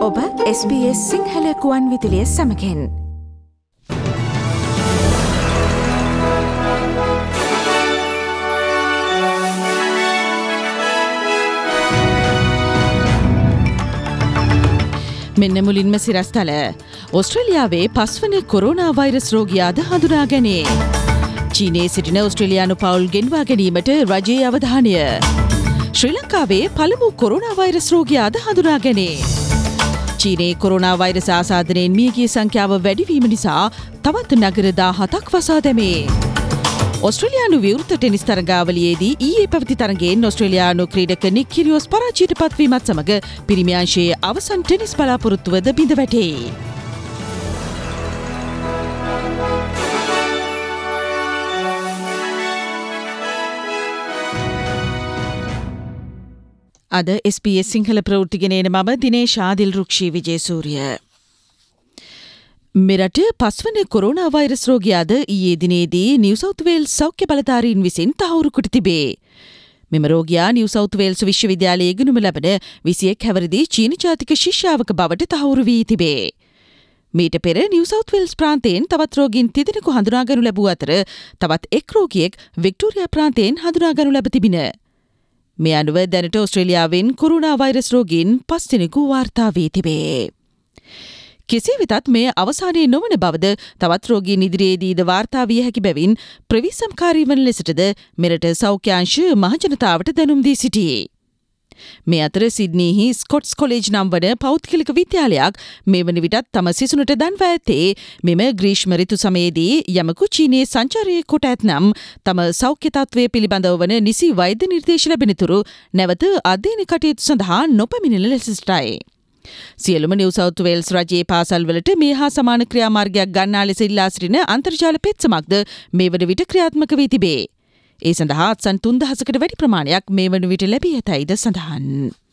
ඔබ SBS සිංහල කුවන් විදුලිය සමගින් මෙන්න මුලින්ම සිරස්තල ඔස්ට්‍රේලියාවේ පස්වන කොරෝනා වෛරස් රෝගියාද හඳුනා ගැනේ. චීනයේ සිටින ඔස්ට්‍රේලියානු පවුල් ගෙන්වා ගැනීමට රජයේ අවධානය. ශ්‍රී ලංකාවේ පළමු කොරෝනා වෛරස් රෝගියාද හඳුනා ගැනේ. චීනයේ කොරෝනා වෛරස් ආසාදනයෙන් මියගිය සංඛ්‍යාව වැඩිවීම නිසා තවත් නගර 17ක් වසා දැමේ. ඔස්ට්‍රේලියානු විවෘත ටෙනිස් තරගාවලියේදී ඊයේ පැවති තරගයෙන් ඔස්ට්‍රේලියානු ක්‍රීඩක නික් කිරියෝස් පරාජයට පත්වීමත් සමග පිරිමි අංශයේ අවසන් ටෙනිස් බලාපොරොත්තුවද බිඳ වැටේ. අද SBS සිංහල ප්‍රවෘත්තිගෙනන මම දිනේශ් ආදිල් රුක්ෂී විජේසූරිය. මෙරට පස්වන කොරෝනා වෛරස් රෝගයාද ඊයේ දිනේදී නිව් සවුත් වේල්ස් සෞඛ්‍ය බලධාරීන් විසින් තහවුරු කොට තිබේ. මෙම රෝගයා නිව් සවුත් වේල්ස් විශ්වවිද්‍යාලයේ ඉගෙනුම ලබන 21 හැවිරිදි චීන ජාතික ශිෂ්‍යාවක බවට තහවුරු වී තිබේ. මීට පෙර නිව් සවුත් වේල්ස් ප්‍රාන්තයෙන් තවත් රෝගීන් 3 දෙනෙකු හඳුනාගනු ලැබූ අතර තවත් එක් රෝගියෙක් වික්ටෝරියා ප්‍රාන්තයෙන් හඳුනාගනු ලැබ තිබින. මේ අනුව දැනට ඔස්ට්‍රේලියාවෙන් කොරෝනා වෛරස් රෝගීන් 5 දෙනෙකු වාර්තා වී තිබේ. කෙසේ වෙතත් මේ අවසානයේ නොවන බවද තවත් රෝගීන් ඉදිරියේදීද වාර්තා විය හැකි බැවින් ප්‍රවිසම්කාරී වන ලෙසටද මෙරට සෞඛ්‍ය අංශ මහජනතාවට දැනුම් දී සිටියේ. මේ අතර සිඩ්නීහි ස්කොට්ස් කොලේජ් නම් වන පෞද්ගලික විද්‍යාලයක් මේ වන විටත් තම සිසුනට දන්වා ඇත්තේ මෙම ග්‍රීෂ්ම ඍතු සමයේදී යමකු චීනයේ සංචාරය කොට ඇතනම් තම සෞඛ්‍ය තත්ත්වය පිළිබඳව වන නිසි වෛද්‍ය නිර්දේශ ලැබෙනතුරු නැවත අධ්‍යයන කටයුතු සඳහා නොපැමිණෙන ලෙසටයි. සියලුම නිව් සවුත් වේල්ස් රජයේ පාසල්වලට මේ හා සමාන ක්‍රියාමාර්ගයක් ගන්නා ලෙස ඉල්ලා සිටින අන්තර්ජාල පෙත්සමක්ද මේ වන විට ක්‍රියාත්මක වී තිබේ. ඒ සඳහා අත්සන් 3000කට වැඩි ප්‍රමාණයක් මේ වන විට ලැබී ඇතැයිද සඳහන්.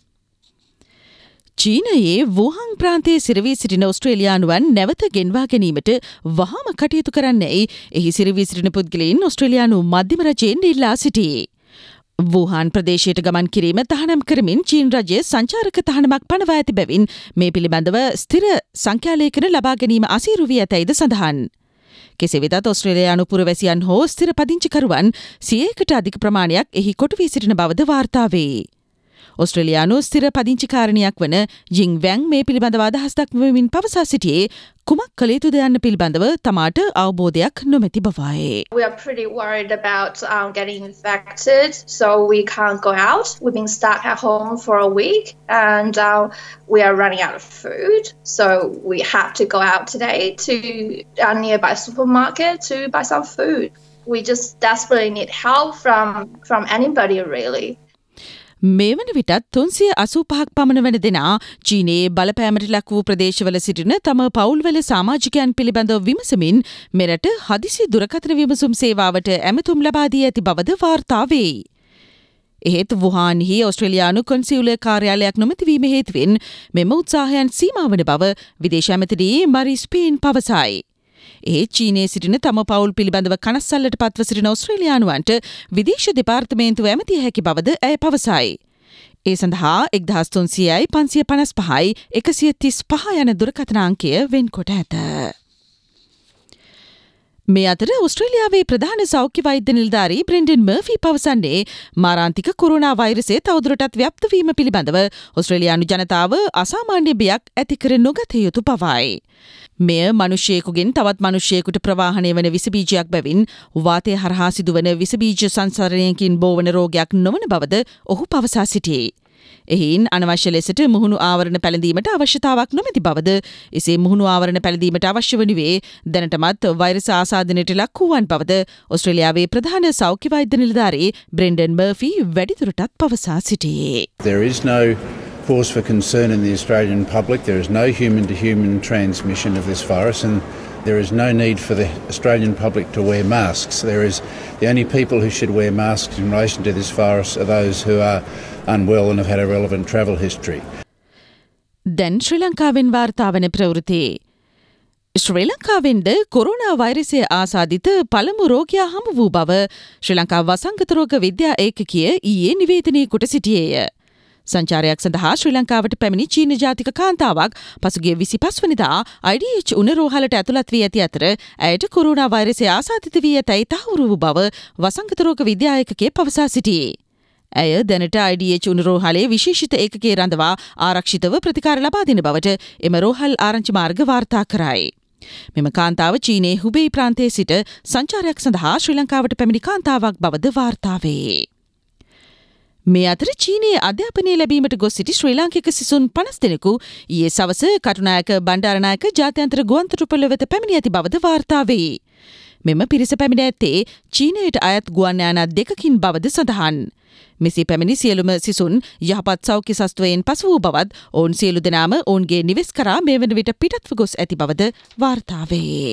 චීනයේ වුහාන් ප්‍රාන්තයේ සිරවී සිටින ඔස්ට්‍රේලියානුවන් නැවත ගෙන්වා ගැනීමට වහාම කටයුතු කරන්නයි එහි සිරවී සිටින පුද්ගලයින් ඔස්ට්‍රේලියානු මධ්‍යම රජයෙන් ඉල්ලා සිටියේ. වුහාන් ප්‍රදේශයට ගමන් කිරීම තහනම් කරමින් චීන රජය සංචාරක තහනමක් පනවා ඇති බැවින් මේ පිළිබඳව ස්ථිර සංඛ්‍යාලේඛන ලබා ගැනීම අසීරු වී ඇතැයිද සඳහන්. කෙසේ වෙතත් ඔස්ට්‍රේලියානු පුරවැසියන් හෝ ස්ථිර පදිංචිකරුවන් 100කට අධික ප්‍රමාණයක් එහි කොටු වී සිටින බවද වාර්තා වේ. ඔස්ට්‍රේලියානු ස්ථිර පදිංචිකාරණයක් වන ජින් වැන් මේ පිළිබඳව අදහස් දක්වමින් පවසා සිටියේ කුමක් කළ යුතුද යන්න පිළිබඳව තමාට අවබෝධයක් නොමැති බවයි. We are pretty worried about getting infected, so we can't go out. We've been stuck at home for a week and we are running out of food. So we have to go out today to our nearby supermarket to buy some food. We just desperately need help from anybody really. මේ වන විටත් 385ක් පමණ වන දෙනා චීනයේ බලපෑමට ලක් වූ ප්‍රදේශවල සිටින තම පවුල්වල සමාජිකයන් පිළිබඳව විමසමින් මෙරට හදිසි දුරකථන විමසුම් සේවාවට ඇමතුම් ලබා දී ඇති බවද වාර්තා වේ. එහෙත් වුහාන්හි ඔස්ට්‍රේලියානු කොන්සියුලර් කාර්යාලයක් නොමැතිවීම හේතුවෙන් මෙම උත්සාහයන් සීමා වන බව විදේශ ඇමතිනි මරිස් පේන් පවසයි. චීනයේ සිටින තම පවුල් පිළිබඳව කනස්සල්ලට පත්ව සිටින ඔස්ට්‍රේලියානුවන්ට විදේශ දෙපාර්තමේන්තුව ඇමතිය හැකි බවද ඇය පවසයි. ඒ සඳහා 1300යි 555යි 135 යන දුරකථන අංකය වෙන්කොට ඇත. මේ අතර ඔස්ට්‍රේලියාවේ ප්‍රධාන සෞඛ්‍ය වෛද්‍ය නිලධාරී බ්‍රෙන්ඩන් මර්ෆි පවසන්නේ මාරාන්තික කොරෝනා වෛරසය තවදුරටත් ව්‍යාප්ත වීම පිළිබඳව ඔස්ට්‍රේලියානු ජනතාව අසාමාන්‍ය බියක් ඇති කර නොගත යුතු බවයි. මෙය මනුෂ්‍යයෙකුගෙන් තවත් මනුෂ්‍යයෙකුට ප්‍රවාහනය වන විසබීජයක් බැවින් වාතය හරහා සිදුවන විසබීජ සංසරණයකින් බෝවන රෝගයක් නොවන බවද ඔහු පවසා සිටියේ. එහින් අනවශ්‍ය ලෙසට මුහුණු ආවරණ පැළඳීමට අවශ්‍යතාවක් නොමැති බවද එසේ මුහුණු ආවරණ පැළඳීමට අවශ්‍ය වනුයේ දැනටමත් වෛරස ආසාදනයට ලක් වූවන් බවද ඔස්ට්‍රේලියාවේ ප්‍රධාන සෞඛ්‍ය වෛද්‍ය නිලධාරී බ්‍රෙන්ඩන් මර්ෆි වැඩිදුරටත් පවසා සිටියේ. There is no cause for concern in the Australian public. There is no human-to-human transmission of this virus and there is no need for the Australian public to wear masks. The only people who should wear masks in relation to this virus are those who are unwell and have had a relevant travel history. දැන් ශ්‍රී ලංකාවෙන් වාර්තා වන ප්‍රවෘත්ති. ශ්‍රී ලංකාවෙන්ද corona වෛරසය ආසාදිත පළමු රෝගයා හමු වූ බව ශ්‍රී ලංකා වසංගත රෝග විද්‍යා ඒකකය ඊයේ නිවේදනය කොට සිටියේය. සංචාරයක් සඳහා ශ්‍රී ලංකාවට පැමිණි චීන ජාතික කාන්තාවක් පසුගිය 25 වෙනිදා IDH උණරෝහලට ඇතුළත් වී ඇති අතර ඇයට කොරෝනා වෛරසය ආසාදිත වී ඇතැයි තහවුරු වූ බව වසංගත රෝග විද්‍යායකකේ පවසා සිටියේ. ඇය දැනට IDH උණරෝහලේ විශේෂිත ඒකකයේ රඳවා ආරක්ෂිතව ප්‍රතිකාර ලබා දෙන බවට එම රෝහල් ආරංචි මාර්ග වාර්තා කරයි. මෙම කාන්තාව චීනයේ හුබෙයි ප්‍රාන්තයේ සිට සංචාරයක් සඳහා ශ්‍රී ලංකාවට පැමිණි කාන්තාවක් බවද වාර්තා වේ. මේ අතර චීනයේ අධ්‍යාපනය ලැබීමට ගොස් සිටි ශ්‍රී ලාංකික සිසුන් 50 දෙනෙකු ඊයේ සවස කටුනායක බණ්ඩාරනායක ජාත්‍යන්තර ගුවන්තොටුපළ වෙත පැමිණි ඇති බවද වාර්තා වේ. මෙම පිරිස පැමිණ ඇත්තේ චීනයට අයත් ගුවන් යානා දෙකකින් බවද සඳහන්. මෙසේ පැමිණි සියලුම සිසුන් යහපත් සෞඛ්‍ය සස්ත්වයෙන් පසු වූ බවත් ඔවුන් සියලු දෙනාම ඔවුන්ගේ නිවෙස් කරා මේ වන විට පිටත්ව ගොස් ඇති බවද වාර්තා වේ.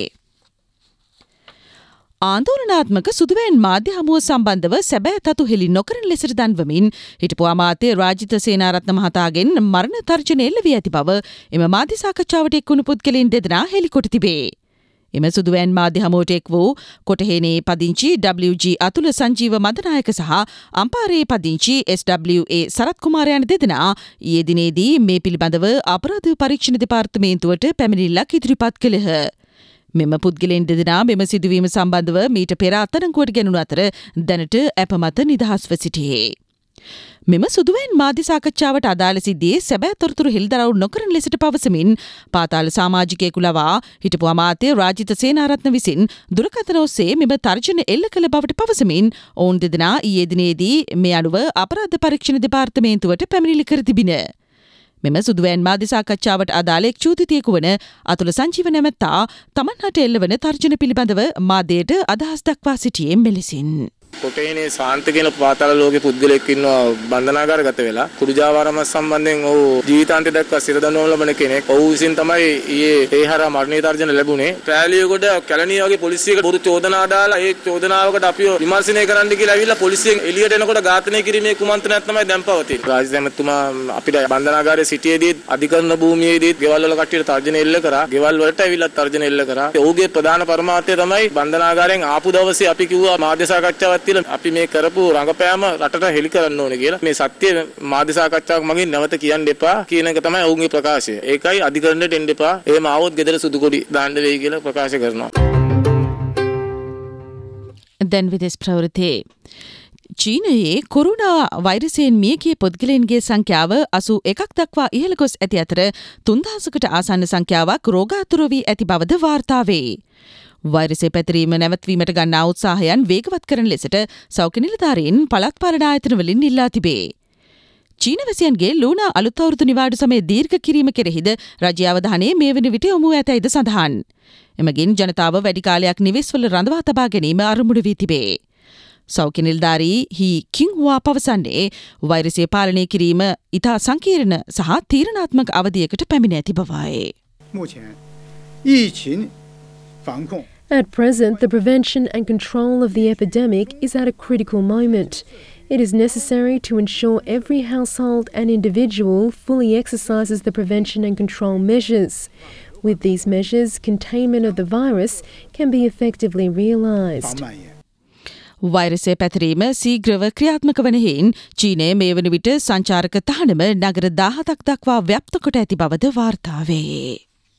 ආන්දෝලනාත්මක සුදුවෑන් මාධ්‍ය හමුව සම්බන්ධව සැබෑ තතු හෙළි නොකරන ලෙසට දන්වමින් හිටපු අමාත්‍ය රාජිත සේනාරත්න මහතාගෙන් මරණ තර්ජන එල්ල වී ඇති බව එම මාධ්‍ය සාකච්ඡාවට එක් වුණු පුද්ගලයන් දෙදෙනා හෙළිකොට තිබේ. එම සුදුවෑන් මාධ්‍ය හමුවට එක් වූ කොටහේනේ පදිංචි WG අතුල සංජීව මදනායක සහ අම්පාරේ පදිංචි SWA සරත් කුමාරයන් දෙදෙනා ඊයේ දිනේදී මේ පිළිබඳව අපරාධ පරීක්ෂණ දෙපාර්තමේන්තුවට පැමිණිල්ලක් ඉදිරිපත් කළහ. මෙම පුද්ගලයන් දෙදෙනා මෙම සිදුවීම සම්බන්ධව මීට පෙර අත්අඩංගුවට ගැනුණු අතර දැනට ඇපමත නිදහස්ව සිටියේ. මෙම සුදුවෑන් මාධ්‍ය සාකච්ඡාවට අදාළ සිද්ධියේ සැබෑ තොරතුරු හෙළිදරව් නොකරන ලෙසට පවසමින් පාතාල සමාජිකයෙකු ලවා හිටපු අමාත්‍ය රාජිත සේනාරත්න විසින් දුරකථන ඔස්සේ මෙම තර්ජන එල්ල කළ බවට පවසමින් ඔවුන් දෙදෙනා ඊයේ දිනේදී මේ අනුව අපරාධ පරීක්ෂණ දෙපාර්තමේන්තුවට පැමිණිලි කර තිබින. මෙම සුදුවෑන් මාධ්‍ය සාකච්ඡාවට අදාළ එක් චූදිතයෙකු වන අතුල සංජීව නැමැත්තා තමන් හට එල්ලවන තර්ජන පිළිබඳව මාධ්‍යයට අදහස් දක්වා සිටියේ මෙලෙසින්. කොටේනේ ශාන්ත කියන පාතාල ලෝකේ පුද්ගලෙක් ඉන්නවා බන්ධනාගාරගත වෙලා කුඩුජාවාරම සම්බන්ධයෙන් ඔහු ජීවිතාන්තය දක්වා සිර දඬුවම් ලබන කෙනෙක්. ඔහු විසින් තමයි ඊයේ ඒ හරහා මරණීය තර්ජන ලැබුණේ. රැලියකට කැලණිය වගේ පොලිසියකට බොරු චෝදනා දාලා ඒ චෝදනාවකට අපිව විමර්ශනය කරන්න කියලා ඇවිල්ලා පොලිසියෙන් එළියට එනකොට ඝාතනය කිරීමේ කුමන්ත්‍රණයක් තමයි දැන් පවතින්නේ. රාජ්‍ය සැමතුමා අපිට බන්ධනාගාරයේ සිටියේදී අධිකරණ භූමියේදී ගෙවල් වල කට්ටියට තර්ජන එල්ල කරා. ගෙවල් වලට ඇවිල්ලා තර්ජන එල්ල කරා. ඔහුගේ ප්‍රධාන පරමාර්ථය තමයි බන්ධනාගාරයෙන් ආපු දවසේ අපි කිව්වා මාධ්‍ය සාකච්ඡාවක් අපි මේ කරපු රංගපෑම රටට හෙළි කරන්න ඕනේ කියලා. මේ සත්‍ය මාධ්‍ය සාකච්ඡාවක් මගින් නැවත කියන්න එපා කියන එක තමයි ඔවුන්ගේ ප්‍රකාශය. ඒකයි අධිකරණයට එන්න එපා. එහෙම ආවොත් ගෙදර සුදු කොඩි දාන්න වෙයි කියලා ප්‍රකාශ කරනවා. දැන් විදේශ ප්‍රවෘත්ති. චීනයේ කොරෝනා වෛරසයෙන් මියගිය පුද්ගලයන්ගේ සංඛ්‍යාව 81ක් දක්වා ඉහළ ගොස් ඇති අතර 3000කට ආසන්න සංඛ්‍යාවක් රෝගාතුර වී ඇති බවද වාර්තා වේ. වෛරසය පැතිරීම නැවැත්වීමට ගන්නා උත්සාහයන් වේගවත් කරන ලෙසට සෞඛ්‍ය නිලධාරීන් පළාත් පාලන ආයතනවලින් ඉල්ලා තිබේ. චීනවැසියන්ගේ ලූනා අලුත් අවුරුදු නිවාඩු සමය දීර්ඝ කිරීම කෙරෙහිද රජයේ අවධානය මේ වන විට යොමු ඇතැයිද සඳහන්. එමගින් ජනතාව වැඩි කාලයක් නිවෙස්වල රඳවා තබා ගැනීම අරමුණු වී තිබේ. සෞඛ්‍ය නිලධාරී හි කින්හුවා පවසන්නේ වෛරසය පාලනය කිරීම ඉතා සංකීර්ණ සහ තීරණාත්මක අවධියකට පැමිණ ඇති බවයි. At present, the prevention and control of the epidemic is at a critical moment. It is necessary to ensure every household and individual fully exercises the prevention and control measures. With these measures, containment of the virus can be effectively realised. වෛරසය පැතිරීම සීග්‍රව ක්‍රියාත්මක වන හේයින් චීනය මේ වන විට සංචාරක තහනම නගර 17ක් දක්වා ව්‍යාප්ත කොට ඇති බවද වාර්තා වේ.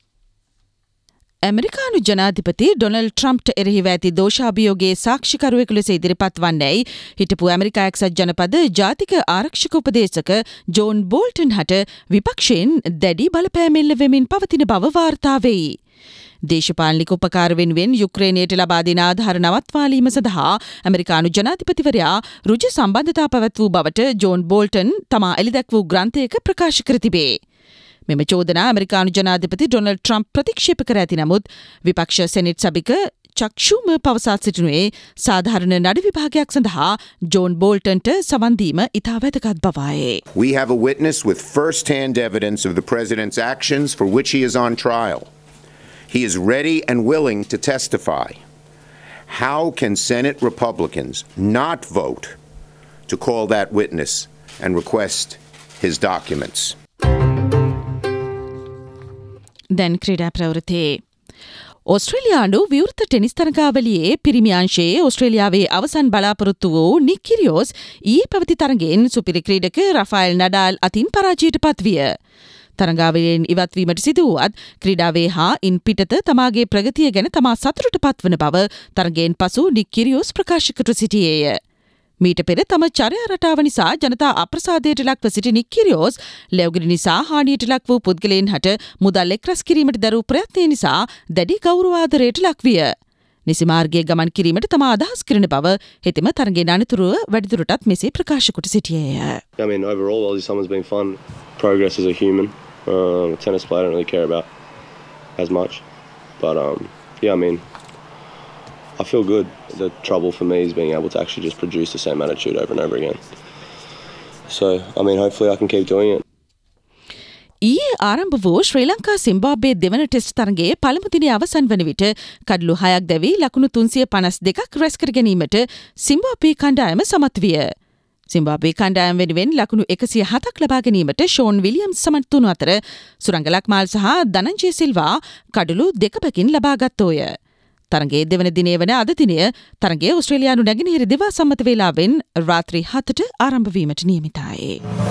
ඇමරිකානු ජනාධිපති ඩොනල්ඩ් ට්‍රම්ප්ට එරෙහිව ඇති දෝෂාභියෝගයේ සාක්ෂිකරුවෙකු ලෙස ඉදිරිපත් වන්නේයි හිටපු ඇමරිකා එක්සත් ජනපද ජාතික ආරක්ෂක උපදේශක ජෝන් බෝල්ටන් හට විපක්ෂයෙන් දැඩි බලපෑම් එල්ල වෙමින් පවතින බව වාර්තා වෙයි. දේශපාලනික උපකාර වෙනුවෙන් යුක්‍රේනයට ලබා දෙන ආධාර නවත්වාලීම සඳහා ඇමරිකානු ජනාධිපතිවරයා ඍජු සම්බන්ධතා පැවැත් වූ බවට ජෝන් බෝල්ටන් තමා එළිදැක් වූ ග්‍රන්ථයක ප්‍රකාශ කර තිබේ. මෙම චෝදනා ඇමරිකානු ජනාධිපති ඩොනල්ඩ් ට්‍රම්ප් ප්‍රතික්ෂේප කර ඇති නමුත් විපක්ෂ සෙනෙට් සභික චක් ෂූමර් පවසා සිටිනුයේ සාධාරණ නඩ විභාගයක් සඳහා ජෝන් බෝල්ටන්ට සවන් දීම ඉතා වැදගත් බවයි. We have a witness with first-hand evidence of the president's actions for which he is on trial. He is ready and willing to testify. How can Senate Republicans not vote to call that witness and request his documents? දැන් ක්‍රීඩා ප්‍රවෘත්ති. ඔස්ට්‍රේලියානු විවෘත tennis තරගාවලියේ පිරිමි අංශයේ ඔස්ට්‍රේලියාවේ අවසන් බලාපොරොත්තු වූ නික් කිරියෝස් ඊයේ පැවති තරගෙන් සුපිරි ක්‍රීඩක රෆායල් නඩාල් අතින් පරාජයට පත්විය. තරගාවලියෙන් ඉවත්වීමට සිදුවුවත් ක්‍රීඩාවේ හා ඉන් පිටත තමාගේ ප්‍රගතිය ගැන තමා සතුටට පත්වන බව තරගයෙන් පසු නික් කිරියෝස් ප්‍රකාශ කර සිටියේය. මීට පෙර තම චර්යා රටාව නිසා ජනතා අප්‍රසාදයට ලක්ව සිටි නික් කිරියෝස් ලැබුගිරි නිසා හානියට ලක් වූ පුද්ගලයන් හට මුදල් එක්රැස් කිරීමට දරූ ප්‍රයත්නය නිසා දැඩි ගෞරවාදරයට ලක්විය. නිසි මාර්ගයේ ගමන් කිරීමට තමා අදහස් කරන බව හෙතෙම තරගයෙන් අනතුරුව වැඩිදුරටත් මෙසේ ප්‍රකාශ කොට සිටියේය. I mean, overall, Aussie summer's been fun. Progress as a human. Tennis player I don't really care about as much. But, yeah, I mean, I feel good. The trouble for me is being able to actually just produce the same attitude over and over again. So, I mean, hopefully I can keep doing it. ඊයේ ආරම්භ වූ ශ්‍රී ලංකා සිම්බාබ්වේ දෙවන test තරගයේ පළමු දිනේ අවසන් වන විට කඩලු 6ක් දැවී ලකුණු 352ක් රැස් කර ගැනීමට සිම්බාබ්වේ කණ්ඩායම සමත් විය. සිම්බාබ්වේ කණ්ඩායම වෙනුවෙන් ලකුණු 107ක් ලබා ගැනීමට ෂෝන් විලියම්ස් සමත් වුණු අතර සුරංග ලක්මාල් සහ ධනංජය සිල්වා කඩලු 2කින් ලබා ගත්තෝය. තරගයේ දෙවන දිනේ වන අද දිනය තරගයේ ඔස්ට්‍රේලියානු නැගෙනහිර දිවා සම්මත වේලාවෙන් රාත්‍රී 7ට ආරම්භ වීමට නියමිතයි.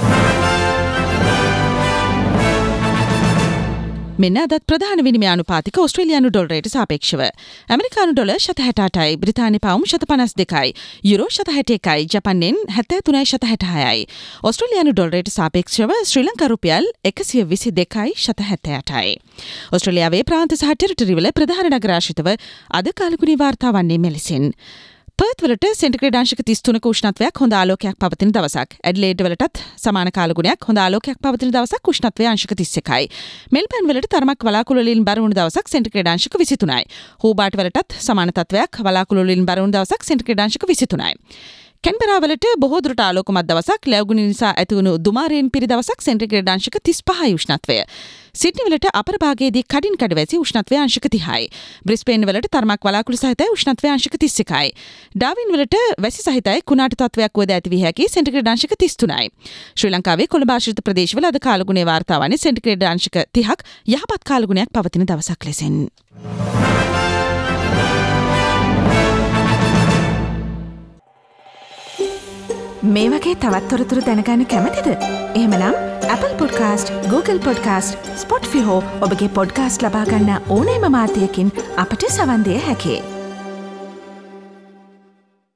මෙන්න අදත් ප්‍රධාන විනිමය අනුපාතික ඔස්ට්‍රේලියානු ඩොලරයට සාපේක්ෂව ඇමරිකානු ඩොලර් 168යි, බ්‍රිතාන්‍ය පවුම් 152යි, යුරෝ 161යි, ජපන්යෙන් 73.66යි. ඔස්ට්‍රේලියානු ඩොලරයට සාපේක්ෂව ශ්‍රී ලංකා රුපියල් 122.78යි. ඔස්ට්‍රේලියාවේ ප්‍රාන්ත සහ ටෙරිටරිවල ප්‍රධාන නගර ආශ්‍රිතව අද කාලගුණී වාර්තා වන්නේ මෙලෙසින්. පර්ත් වලට සෙන්ටිග්‍රේඩ් අංශක 33ක උෂ්ණත්වයක් හොඳ ආලෝකයක් පවතින දවසක්. ඇඩ්ලේඩ් වලටත් සමාන කාලගුණයක් හොඳ ආලෝකයක් පවතින දවසක් උෂ්ණත්වය අංශක 31යි. මෙල්බර්න් වලට තරමක් වලාකුළු වලින් බර වුණු දවසක් සෙන්ටිග්‍රේඩ් අංශක 23යි. හෝබාර්ට් වලටත් සමාන තත්වයක් වලාකුළු වලින් බර වුණු දවසක් සෙන්ටිග්‍රේඩ් අංශක 23යි. කැන්බරා වලට බොහෝ දුරට ආලෝකමත් දවසක්, ලැබුණු නිසා ඇතිවුණු දුමාරයෙන් පිරි දවසක් සෙන්ටිග්‍රේඩ් අංශක 35යි උෂ්ණත්වය. සිඩ්නි වලට අපර භාගයේදී කඩින් කඩ වැසි උෂ්ණත්වය අංශක 30යි. බ්‍රිස්බේන් වලට තරමක් වලාකුළු සහිතයි උෂ්ණත්වය අංශක 31යි. ඩාවින් වලට වැසි සහිතයි කුණාටු තත්වයක් වුවද ඇති විය හැකි සෙන්ටිග්‍රේඩ් අංශක 33යි. ශ්‍රී ලංකාවේ කොළඹ ආශ්‍රිත ප්‍රදේශවල අද කාලගුණයේ වාර්තා වන්නේ සෙන්ටිග්‍රේඩ් අංශක 30ක් යහපත් කාලගුණයක් පවතින දවසක් ලෙසින්. මේ වගේ තවත් තොරතුරු දැනගන්න කැමතිද? එහෙමනම් Apple Podcast, Google Podcast, Spotify හෝ ඔබගේ පොඩ්කාස්ට් ලබා ගන්න ඕනෑම මාධ්‍යයකින් අපට සවන් දෙන්න හැකියි.